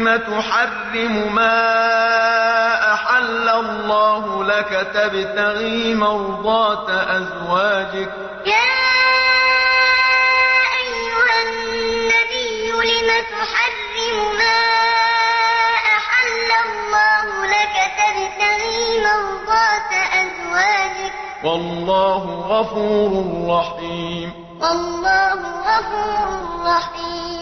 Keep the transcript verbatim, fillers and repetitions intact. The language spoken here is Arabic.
لم تحرم ما أحل الله لك تبتغي مرضات أزواجك يا أيها النبي لم تحرم ما أحل الله لك تبتغي مرضات أزواجك والله غفور رحيم والله غفور رحيم